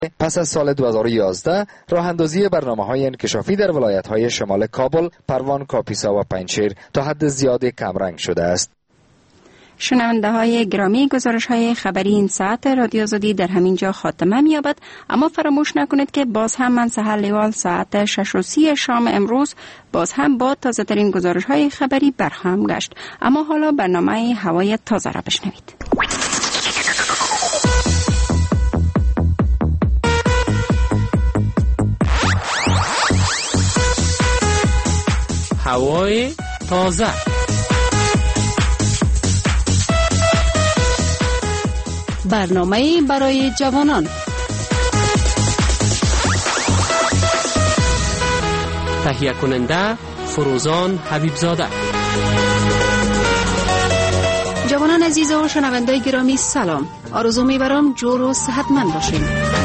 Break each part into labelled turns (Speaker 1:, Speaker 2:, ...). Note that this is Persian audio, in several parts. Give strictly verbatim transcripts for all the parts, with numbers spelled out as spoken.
Speaker 1: پس از سال دو هزار و یازده راه اندازی برنامه‌های انکشافی در ولایت‌های شمال کابل، پروان، کاپیسا و پنجشیر تا حد زیادی کمرنگ شده است.
Speaker 2: شنونده های گرامی، گزارش های خبری این ساعت رادیو آزادی در همین جا خاتمه می‌یابد، اما فراموش نکنید که باز هم من سحر لیوال ساعت شش و سی شام امروز باز هم با تازه ترین گزارش های خبری برهم گشت. اما حالا برنامه هوای تازه را بشنوید.
Speaker 3: هوای تازه.
Speaker 4: برنامه برای جوانان.
Speaker 3: تهیه کننده فروزان حبیبزاده.
Speaker 4: جوانان عزیز و شنوندگان گرامی سلام. آرزو می‌برم جور و صحتمند باشین.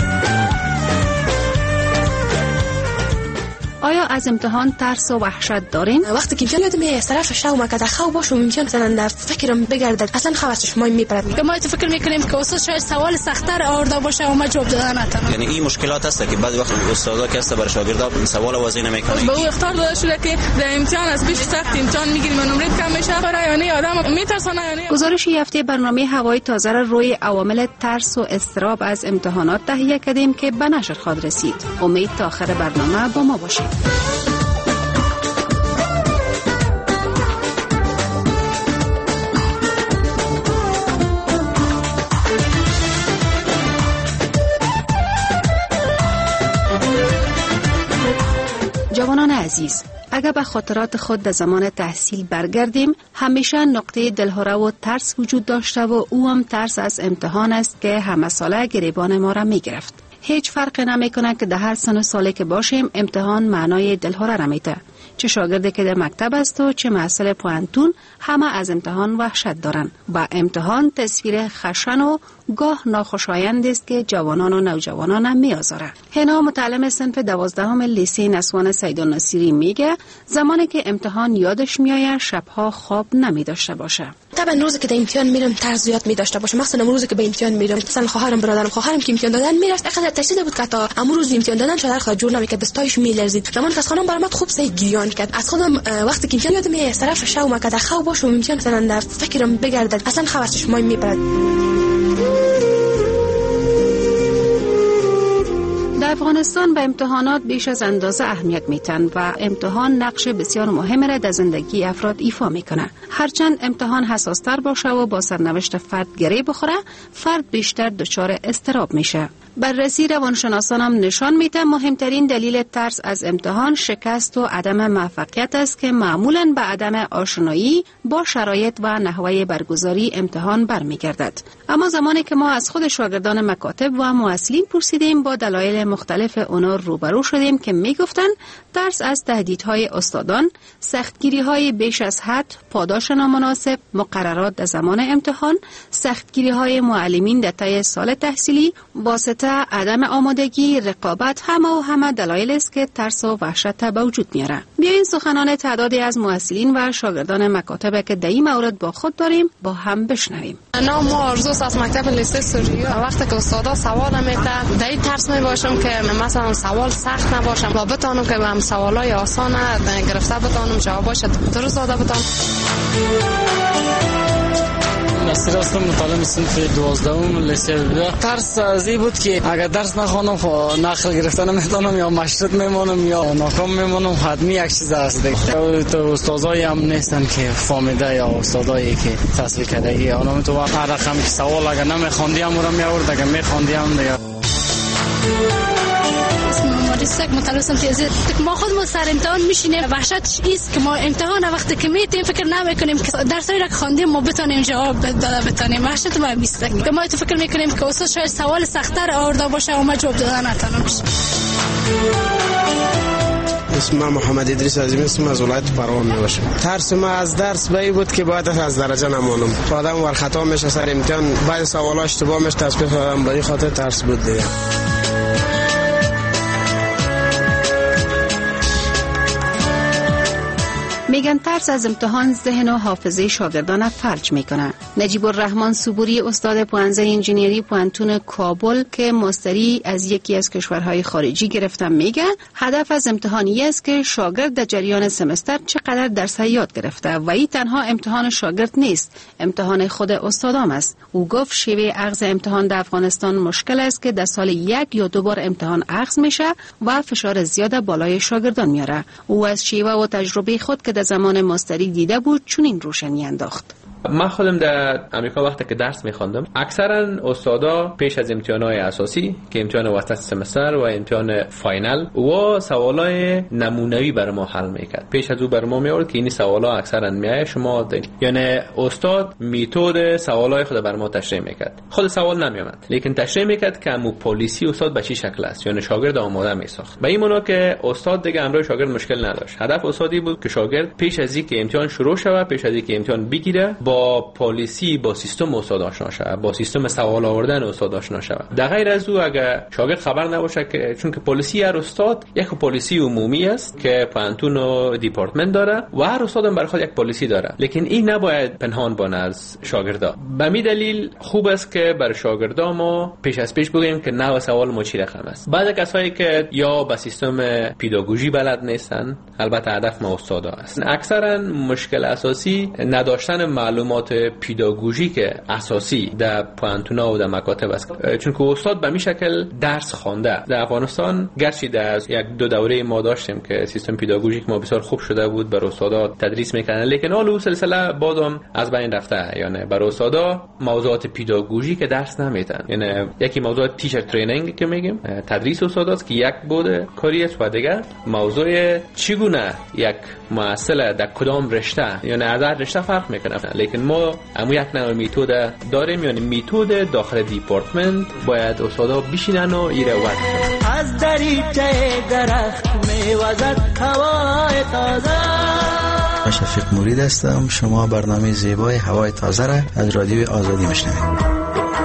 Speaker 4: آیا از امتحان ترس و وحشت دارین؟
Speaker 5: وقتی که امتحان یادم از طرف شو ما کده خو باشم امتحان مثلا در فکرم بگردد اصلا خواستش ما میپرد
Speaker 6: ما تو فکر میکنیم که استاد شاید سوال سخت‌تر آورده باشه و ما جواب دادن نتونم.
Speaker 7: یعنی این مشکلات هست که بعضی وقت استادا که است برای شاگردا سوال واضح نمیکنه.
Speaker 6: به او اختار داده شده که در امتحان از پیش سخت امتحان میگیریم و نمره کم میشه. برای یعنی آدم میترسونه. یعنی
Speaker 4: گزارش هفته برنامه هوای تازه را روی عوامل ترس و اضطراب از امتحانات تهیه کردیم که به نشر خواهد رسید. امید تا آخر برنامه با ما باشید. جوانان عزیز، اگر به خاطرات خود در زمان تحصیل برگردیم، همیشه نقطه دلهره و ترس وجود داشته و او هم ترس از امتحان است که همه ساله گریبان ما را می گرفت. هیچ فرق نمی کنه که در هر سن و ساله که باشیم امتحان معنای دلهره را میده. چه شاگردی که در مکتب است و چه محصل پوانتون، همه از امتحان وحشت دارن. با امتحان تصویر خشن و گاه ناخوشایند است که جوانان و نوجوانان هم میآزاره. هنا متعلم صنف دوازدهم لیسه نسوان سیدالناصری میگه زمانی که امتحان یادش میآید شبها خواب نمی داشته باشه.
Speaker 5: طبعا روزی که در امتحان میرم ترس زیاد می داشته باشه. مثلا روزی که به امتحان میرم، مثلا خواهرم برادرم خواهرم که امتحان دادن میرفت اخذ تشدید بود که تا امروز امتحان دادن شده خود جور نمیکرد، دستایش میلرزید. زمانی که از خانم برام خوب سه گریان کرد. از خودم وقتی که امتحان یادم از طرف شو ما کده خو باشم امتحان مثلا در فکرم بگردد اصلا خواستش ما میپرد.
Speaker 4: در افغانستان به امتحانات بیش از اندازه اهمیت میتن و امتحان نقش بسیار مهم را در زندگی افراد ایفا میکنه. هرچند امتحان حساستر باشه و با سرنوشت فرد گره بخوره، فرد بیشتر دچار اضطراب میشه. بررسی روانشناسان هم نشان میده مهمترین دلیل ترس از امتحان شکست و عدم موفقیت است که معمولاً به عدم آشنایی با شرایط و نحوه برگزاری امتحان برمیگردد. اما زمانی که ما از خود شاگردان مکاتب و معلمین پرسیدیم، با دلایل مختلف اونا روبرو شدیم که میگفتن ترس از تهدیدهای استادان، سختگیری‌های بیش از حد، پاداش نامناسب، مقررات در زمان امتحان، سختگیری‌های معلمین در طی سال تحصیلی، واسطه عدم آمادگی، رقابت، همه و همه دلایل است که ترس و وحشت به وجود میاره. بیاین سخنان تعدادی از معلمین و شاگردان مکاتب که در این مورد با خود داریم با هم بشنویم.
Speaker 6: نام ما آرزوست از مکتب لیسه سوریه. وقتی که استادا سوال میده در این ترس می باشم که مثلا سوال سخت نباشم و بتونم که هم سوالای آسان گرفته بتونم جواباش درست داده بتونم.
Speaker 8: نصیر هستم، متعلم صنف دوازدهم لیسه بوده. ترس از این بود که اگر درس نخوانم نقل گرفتن نمیتونم یا مشروط میمونم یا ناکام میمونم. حتمی یک چیز است دیگه. تو استادایی هم نیستن که فهمیده یا استادایی که تصویر کردگی آنم تو هر رقم که سوال اگر نمیخوندیم رو میآورد، اگر میخوندیم دیگه
Speaker 6: مدرسک متعلم تیزی ما خود ما سر امتحان میشینیم. وحشتش است که ما امتحان وقتی که میتیم فکر نمیکنیم که درسایی را که خواندیم ما بتونیم جواب داده بتونیم. وحشت ما میست که ما تو فکر میکنیم که استاد شاید سوال سخت‌تر آورده باشه و ما جواب دادن نتونیم.
Speaker 9: اسم من محمد ادریس عظیمی اسم از ولایت پروان میباشم. ترس ما از درس به این بود که باید از درجه نمونم. آدم ور خطا میشه سر امتحان، بعضی سوالا اشتباه میشه، تصحیح کردم. به این خاطر ترس بود دیگه.
Speaker 4: میگن ترس از امتحان ذهن و حافظه شاگردان فلج میکنه. نجیب الرحمن صبوری استاد پوهنځی انجینری پوهنتون کابل که ماستری از یکی از کشورهای خارجی گرفتن میگه هدف از امتحانی است که شاگرد در جریان سمستر چقدر درس یاد گرفته و این تنها امتحان شاگرد نیست، امتحان خود استادام است. او گفت شیوه اخذ امتحان در افغانستان مشکل است که در سال یک یا دو بار امتحان اخذ میشه و فشار زیاد بالای شاگردان میاره. او از شیوه و تجربه خود که در زمان ماستری دیده بود چنین روشنی انداخت.
Speaker 10: من خودم در امریکا وقتی که درس می‌خواندم اکثرا استادا پیش از امتحانات اساسی که امتحان وسط سمستر و امتحان فاینال و سوالای نمونه‌ای برای ما حل میکرد. پیش از او برای ما میآورد که این سوالا اکثرا میای شما دید. یعنی استاد متد سوالای خود برای ما تشریح میکرد. خود سوال نمیامد لیکن تشریح میکرد که مو پلیسی استاد به چه شکل است، یعنی شاگرد آماده میساخت. به این معنا که استاد دیگه امروز شاگرد مشکل نداشت. هدف استادی بود که شاگرد پیش از اینکه امتحان شروع شود، پیش از اینکه امتحان بگیره با پالیسی، با سیستم استاد آشنا شود، با سیستم سوال آوردن استاد آشنا شود. در غیر از او اگر شاگرد خبر نباشه که چون که پالیسی هر استاد یک پالیسی عمومی است که پانتون و دیپارتمنت داره و هر استاد هم برای خود یک پالیسی داره، لیکن این نباید پنهان بانه از شاگردا. به می دلیل خوب است که برای شاگردا ما پیش از پیش بگیم که نوع سوال ما چی رقم است. بعضی کسایی که یا با سیستم پداگوژی بلد نیستن، البته هدف ما استادا است. اکثرا مشکل اساسی نداشتن معلومات پداگوژیک اساسی در پوانتونا و در مکاتب است، چون که استاد به می شکل درس خوانده. در افغانستان گرچه در یک دو دوره ما داشتیم که سیستم پداگوژیک ما بسیار خوب شده بود، برای استادا تدریس میکنن، لیکن حالا اون سلسله بازم از بین رفته. یعنی برای استادا موضوعات پداگوژیک درس نمیدن. یعنی یکی موضوع تیچر ترینینگ که میگیم تدریس استاداست که یک بود کاری است و دیگه موضوع چگونه یک معلم در کدام رشته، یعنی از رشته فرق میکنه. لیکن ما اما یک نوع متد داریم، یعنی متد داخل دیپارتمنت باید استادا بشینن و ایره وقت کنن. از دریچه درخت میوزد هوای تازه.
Speaker 11: من شفیق مرید هستم. شما برنامه زیبای هوای تازه را از رادیو آزادی میشنوید.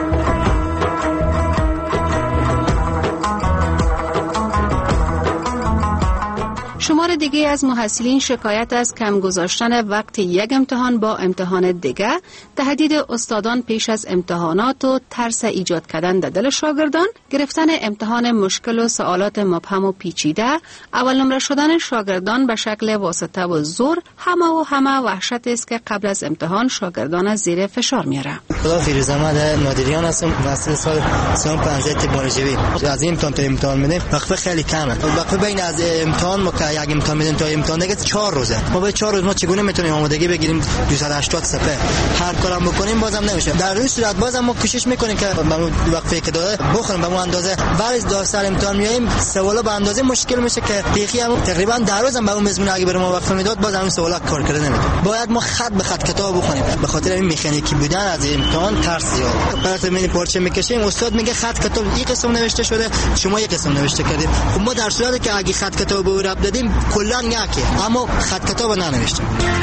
Speaker 4: شمار دیگه از محصلین شکایت از کم گذاشتن وقت یک امتحان با امتحان دیگه، تهدید استادان پیش از امتحانات و ترس ایجاد کردن در دل شاگردان، گرفتن امتحان مشکل و سوالات مبهم و پیچیده، اول نمره شدن شاگردان به شکل واسطه و زور، همه و همه وحشت است که قبل از امتحان شاگردان از زیر فشار میاره.
Speaker 12: خدا فیروز احمد نادریان هستم، مسئول سال سوم پنجاه تکنولوژی. از این امتحان تا امتحان میدیم وقت خیلی کمه. وقت بین از امتحان ما که یک امتحان میدیم تا امتحان دیگه چهار روزه. ما به چهار روز ما چگونه میتونیم آمادگی بگیریم دویست و هشتاد صفحه؟ هر کارم بکنیم بازم نمیشه. در این صورت بازم ما کوشش میکنیم که به وقتی که داده بخوریم به اون اندازه، ولی در سر امتحان میایم سوالا به اندازه مشکل میشه که دیگه هم تقریبا در روزم به اون مضمون اگه برام وقت میداد بازم اون سوالا کار کردن نمیتونیم. باید ما خط به خط کتاب بخونیم. به خاطر این مکانیکی بودن از امتحان ترس زیاد. بعد میبینیم پارچه میکشیم استاد میگه خط کتاب این قسم نوشته شده، شما یک قسم نوشته کردید. خب ما در صورتی که اگه خط کتاب رو رب دادیم کلا یکه، اما خط کتاب ننوشتیم.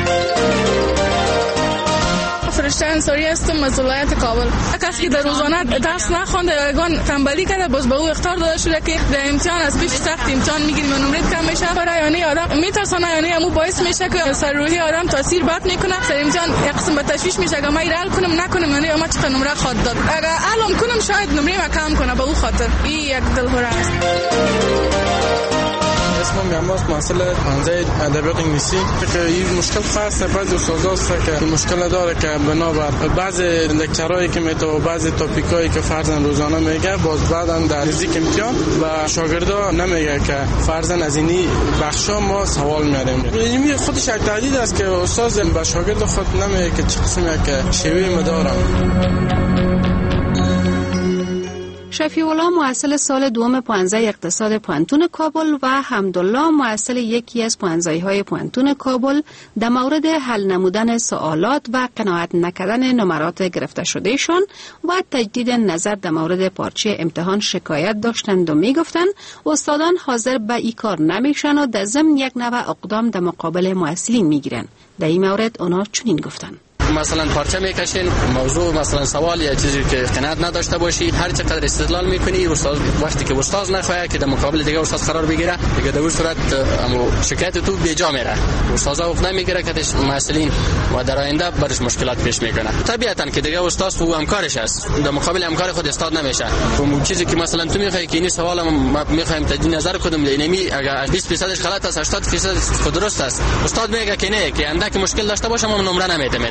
Speaker 13: فرشته انصاری هستم از ولایت کابل. کسی که در روزانه درس نخونده یگان تنبلی کرده، باز به او اخطار داده شده که در امتحان از پیش سخت امتحان میگیریم و نمرت کم میشه. برای یعنی آدم میترسونه، یعنی همون باعث میشه که سر روحی آدم تاثیر بد میکنه. سر امتحان یک قسم به تشویش میشه که ما ایرال کنم نکنم، یعنی ما چقدر نمره خواهد داد. اگر علم کنم شاید نمره ما کم کنه، به او خاطر این یک دلهوره است.
Speaker 9: اسمم یاماس مسئول پوهنځی ادبیات انگلیسی که این مشکل خاصه بعضی استادا است که مشکل داره که بنابر بعضی لکچرایی که میتو بعضی تاپیکایی که فرضاً روزانه میگه باز بعداً در نزدیک امتحان و شاگردا نمیگه که فرضاً از اینی بخشا ما سوال میاریم. این خودش یک تهدید است که استاد به شاگرد خود نمیگه که چه قسمی که شیوه مدارم.
Speaker 4: شفیع الله محصل سال دوم پوهنځی اقتصاد پوهنتون کابل و حمدالله محصل یکی از پوهنځی‌های پوهنتون کابل در مورد حل نمودن سوالات و قناعت نکردن نمرات گرفته شدهشان و تجدید نظر در مورد پارچه امتحان شکایت داشتند و میگفتند استادان حاضر به این کار نمیشن و در ضمن یک نوع اقدام در مقابل محصلین میگیرن. در این مورد اونا چنین گفتند:
Speaker 8: مثلا پارچه میکشین، موضوع مثلا سوال یا چیزی که قناعت نداشته باشی، هر چقدر استدلال میکنی، استاد وقتی که استاد نخواه که در مقابل دیگه استاد قرار بگیره، دیگه در اون صورت امو شکایت تو به جا میره. استادا وقت نمیگیره که مسئولین و در آینده برش مشکلات پیش میکنه. طبیعتا که دیگه استاد او همکارش است، در مقابل همکار خود استاد نمیشه. اون چیزی که مثلا تو میخوای که این سوال ما میخوایم تجدید نظر کدوم اینمی اگر بیست درصدش غلط است هشتاد درصد خود درست است، استاد میگه که نه، که اندک مشکل داشته باشه ما نمره نمیدیم.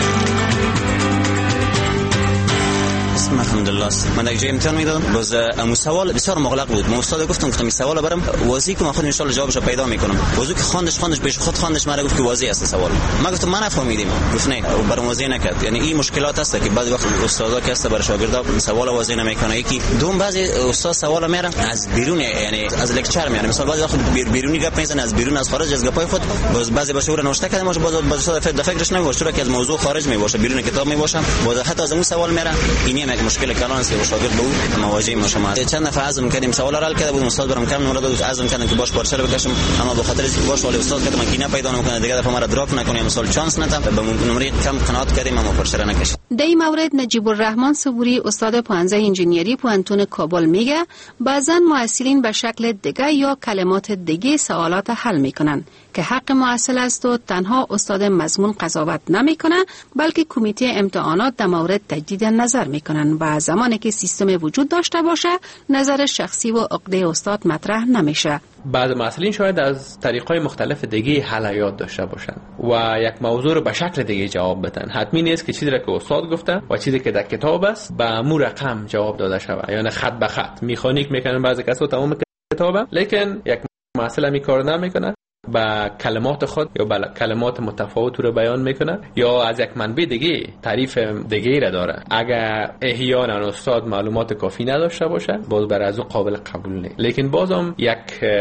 Speaker 7: اسم الحمدلله من اگه امتحان میدادم باز امو سوال بسیار مغلق بود. من استاد گفتم گفتم این سوال برام واضحه که من خود ان شاء الله جوابشو پیدا میکنم. وضو که خواندش خواندش بهش خود خواندش مرا گفت که واضحه است سوال. من گفتم من نفهمیدم. گفت نه برام واضح نکرد. یعنی این مشکلات هست که بعضی وقت استادا که است برای شاگردا سوال واضح نمیکنه. یکی دوم بعضی استاد سوال میاره از بیرون، یعنی از لکچر میاره. مثلا بعضی وقت بیرونی گپ میزنه، از بیرون از خارج از گپای خود باز بعضی باشه اون نوشته کرده باشه، باز باز استاد فکرش نمیشه که از موضوع خارج می باشه، بیرون کتاب می باشه، باز حتی از اون سوال میاره. این یک مشکل کلان است که شاگرد بود مواجه ما. شما چند نفر عزم کردیم سوال را حل کرده بود، استاد برام کم نمره داد، عزم کردم که باش پارچه رو بکشم، اما به خاطر اینکه باش ولی استاد کردم که نه پیدا نمیکنه دیگه دفعه مرا دراپ نکنه، مثلا چانس ندم به نمره کم قناعت کردیم اما پارچه را نکشید.
Speaker 4: در این مورد نجیب الرحمن صبوری استاد پانزده انجینیری پوانتون کابل میگه بعضا معلمین به شکل دیگه یا کلمات دیگه سوالات حل میکنن که حق معلم است و تنها استاد مضمون قضاوت نمیکنه بلکه کمیته امتحانات در مورد تجدید نظر میکنن و زمانی که سیستم وجود داشته باشه نظر شخصی و عقده استاد مطرح نمیشه.
Speaker 10: بعض مسئولین شاید از طریق‌های مختلف دیگه حل داشته باشن و یک موضوع رو به شکل دیگه جواب بدن. حتمی نیست که چیزی را که استاد گفته و چیزی که در کتاب است به امور رقم جواب داده شود، یعنی خط به خط میخانیک میکنن بعضی کسا تمام کتابه، لیکن یک مسئله می کار نمیکنه با کلمات خود یا با کلمات متفاوت رو بیان میکنه یا از یک منبع دیگه تعریف دیگه را داره. اگر احیانا استاد معلومات کافی نداشته باشه باز بر از او قابل قبول نیست، لیکن بازم یک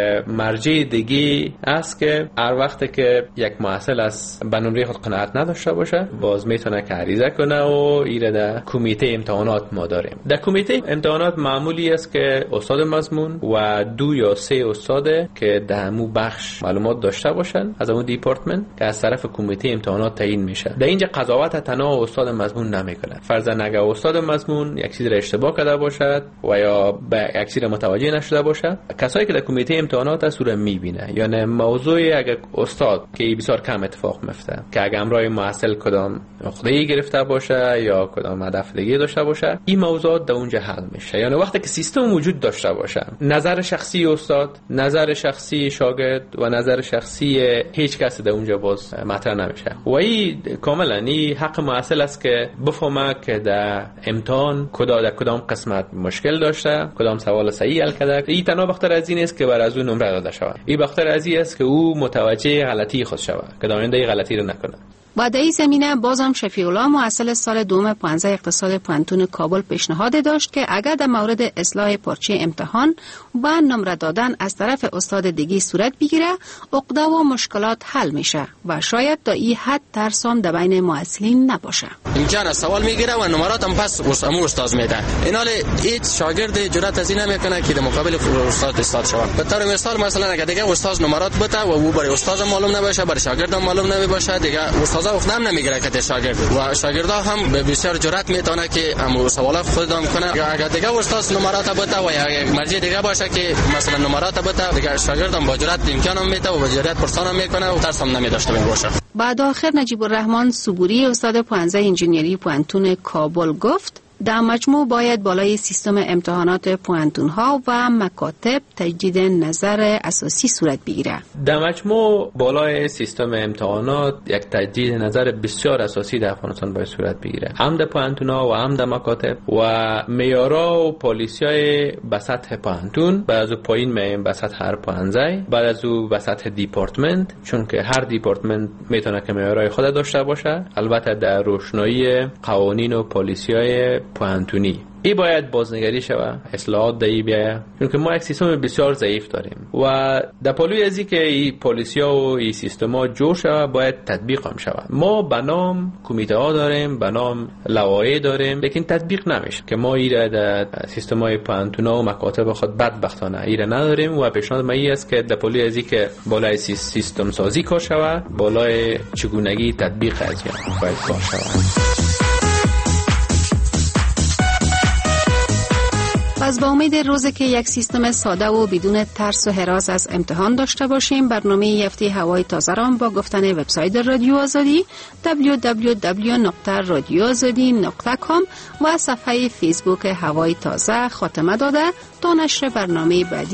Speaker 10: مرجع دیگه است که هر وقت که یک معلم از به نمره خود قناعت نداشته باشه باز میتونه که عریضه کنه و ایره در کمیته امتحانات ما داریم. در کمیته امتحانات معمولی است که استاد مضمون و دو یا سه استاد که در مو بخش معلومات داشته باشن از اون دیپارتمنت که از طرف کمیته امتحانات تعیین میشه. در اینجا قضاوت تنها استاد مضمون نمیکنه. فرضاً اگر استاد مضمون یک چیز را اشتباه کرده باشد و یا به یک چیز متوجه نشده باشد، کسایی که در کمیته امتحانات از اون میبینه، یعنی موضوع اگر استاد که بسیار کم اتفاق میفته که اگر امرای معسل کدام عقده‌ای گرفته باشه یا کدام هدف دیگه داشته باشه، این موضوعات در اونجا حل میشه. یعنی وقتی که سیستم وجود داشته باشه، نظر شخصی استاد، نظر شخصی شاگرد و نظر شخصی هیچ کس در اونجا باز مطرح نمیشه و این کاملا این حق معلم است که بفهمه که در امتحان کدا در کدام قسمت مشکل داشته، کدام سوال صحیح حل کرده. این تنها بخاطر از این است که بر از اون نمره داده شود، این بخاطر از این است که او متوجه غلطی خود شود که در آینده غلطی رو نکنه.
Speaker 4: و در این زمینه بازم شفیع الله معسل سال دوم پانزده اقتصاد پوانتون کابل پیشنهاد داشت که اگر در مورد اصلاح پارچه امتحان و نمره دادن از طرف استاد دیگی صورت بگیره عقده و مشکلات حل میشه و شاید تا این حد ترسام در بین معسلین نباشه.
Speaker 8: امتحان سوال میگیره و نمرات هم پس امو استاد میده. این حال هیچ شاگرد جرأت از این نمیکنه که در مقابل استاد استاد شود. به طور مثال مثلا اگر دیگه استاد نمرات بده و او برای استاد معلوم نباشه، برای شاگرد معلوم نمیشه، دیگه استاد وقت نم نمیگیره که شاگرد و شاگردا هم به بسیار جرأت میتونه که امو سوال خود دام کنه. اگر دیگه استاد نمرات بده و یا مرجع دیگه باشه که مثلا نمرات بده، دیگه شاگرد هم با جرأت امکان هم میده و با جرأت پرسان میکنه و ترس هم نمیداشته باشه.
Speaker 4: بعد آخر نجیب الرحمن صبوری استاد پانزده انجینیری پوانتون کابل گفت در مجموع باید بالای سیستم امتحانات پوانتون ها و مکاتب تجدید نظر اساسی صورت بگیره.
Speaker 10: در مجموع بالای سیستم امتحانات یک تجدید نظر بسیار اساسی در افغانستان باید صورت بگیره، هم در پوانتون ها و هم در مکاتب و معیارا و پالیسی‌های به سطح پوانتون، بعد از او پایین میایم به سطح هر پانزده، بعد از او به سطح دیپارتمنت، چون که هر دیپارتمنت میتونه که معیارای خود داشته باشه، البته در روشنایی قوانین و پالیسی‌های پوانتونی. این باید بازنگری شود، اصلاحات دهی بیاید، چون که ما یک سیستم بسیار ضعیف داریم و در پلوی ازی که این پلیسیا و این سیستما جور شود باید تطبیق هم شود. ما به نام کمیته ها داریم، به نام لوایح داریم، لیکن تطبیق نمیشه که ما ایره در سیستمای پانتونا و مکاتب خود بدبختانه ایره نداریم و پیشنهاد من است که در پلوی ازی که بالای سیستم سازی کار شود، بالای چگونگی تطبیق از یا باید کار شود.
Speaker 4: پس با امید روزی که یک سیستم ساده و بدون ترس و هراس از امتحان داشته باشیم، برنامه هفته هوای تازه را با گفتن وبسایت رادیو آزادی دبلیو دبلیو دبلیو نقطه رادیو آزادی نقطه کام و صفحه فیسبوک هوای تازه خاتمه داده تا نشر برنامه بعدی